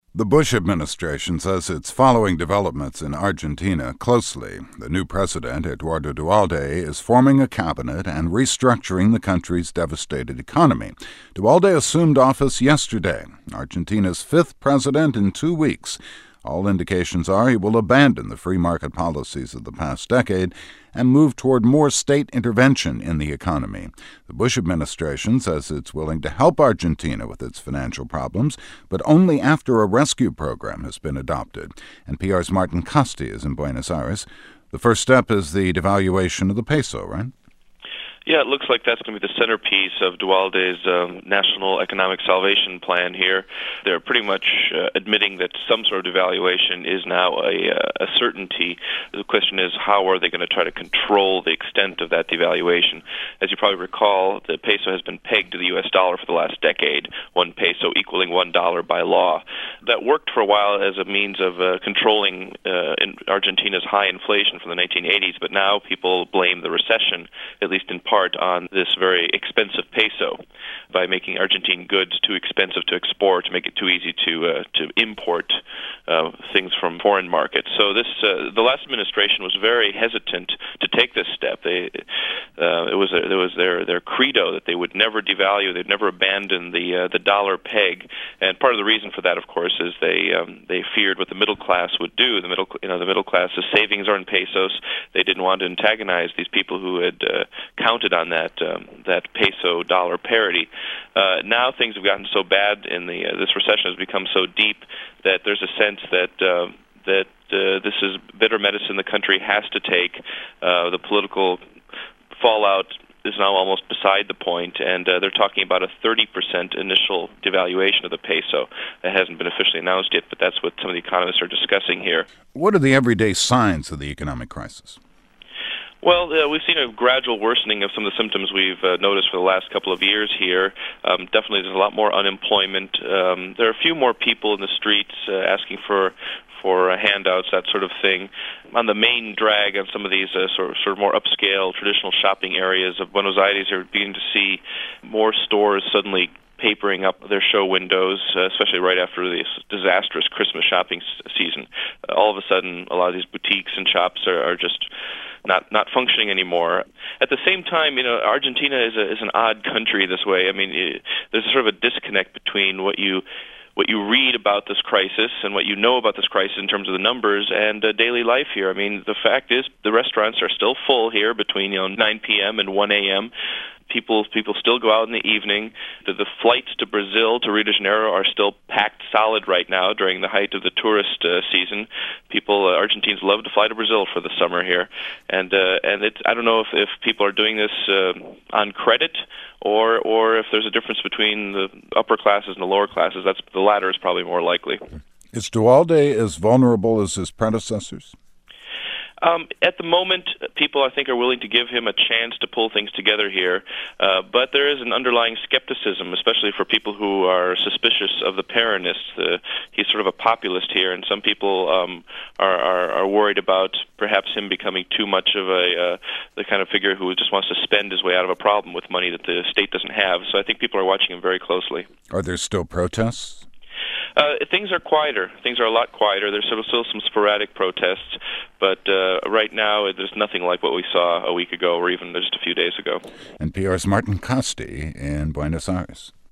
The Bush administration says it's following developments in Argentina closely. The new president, Eduardo Dualde, is forming a cabinet and restructuring the country's devastated economy. Dualde assumed office yesterday, Argentina's fifth president in 2 weeks. All indications are he will abandon the free market policies of the past decade and move toward more state intervention in the economy. The Bush administration says it's willing to help Argentina with its financial problems, but only after a rescue program has been adopted. NPR's Martin Kaste is in Buenos Aires. The first step is the devaluation of the peso, right? Yeah, it looks like that's going to be the centerpiece of Dualde's National Economic Salvation Plan here. They're pretty much admitting that some sort of devaluation is now a certainty. The question is, how are they going to try to control the extent of that devaluation? As you probably recall, the peso has been pegged to the U.S. dollar for the last decade, one peso equaling $1 by law. That worked for a while as a means of controlling Argentina's high inflation from the 1980s, but now people blame the recession, at least in part, on this very expensive peso by making Argentine goods too expensive to export, to make it too easy to import things from foreign markets. So the last administration was very hesitant to take this step. It was their credo that they would never devalue, they'd never abandon the dollar peg. And part of the reason for that, of course, is they feared what the middle class would do. The middle class's savings are in pesos. They didn't want to antagonize these people who had counted on that peso dollar parity. Now things have gotten so bad in this recession has become so deep that there's a sense that this is bitter medicine the country has to take. The political fallout is now almost beside the point, and they're talking about a 30% initial devaluation of the peso. It hasn't been officially announced yet, but that's what some of the economists are discussing here. What are the everyday signs of the economic crisis? Well, we've seen a gradual worsening of some of the symptoms we've noticed for the last couple of years here. Definitely there's a lot more unemployment. There are a few more people in the streets asking for handouts, that sort of thing. On the main drag on some of these sort of more upscale, traditional shopping areas of Buenos Aires, you're beginning to see more stores suddenly papering up their show windows, especially right after this disastrous Christmas shopping season. All of a sudden, a lot of these boutiques and shops are just not functioning anymore. At the same time, Argentina is an odd country this way. I mean, there's sort of a disconnect between what you read about this crisis and what you know about this crisis in terms of the numbers and daily life here. I mean, the fact is the restaurants are still full here between 9 p.m. and 1 a.m. People still go out in the evening. The flights to Brazil, to Rio de Janeiro, are still packed solid right now during the height of the tourist season. Argentines love to fly to Brazil for the summer here, and I don't know if people are doing this on credit or if there's a difference between the upper classes and the lower classes. The latter is probably more likely. Is Dualde as vulnerable as his predecessors? At the moment, people, I think, are willing to give him a chance to pull things together here, but there is an underlying skepticism, especially for people who are suspicious of the Peronists. He's sort of a populist here, and some people are worried about perhaps him becoming too much of the kind of figure who just wants to spend his way out of a problem with money that the state doesn't have. So I think people are watching him very closely. Are there still protests? Things are quieter. Things are a lot quieter. There's still some sporadic protests, but right now there's nothing like what we saw a week ago or even just a few days ago. NPR's Martin Kaste in Buenos Aires.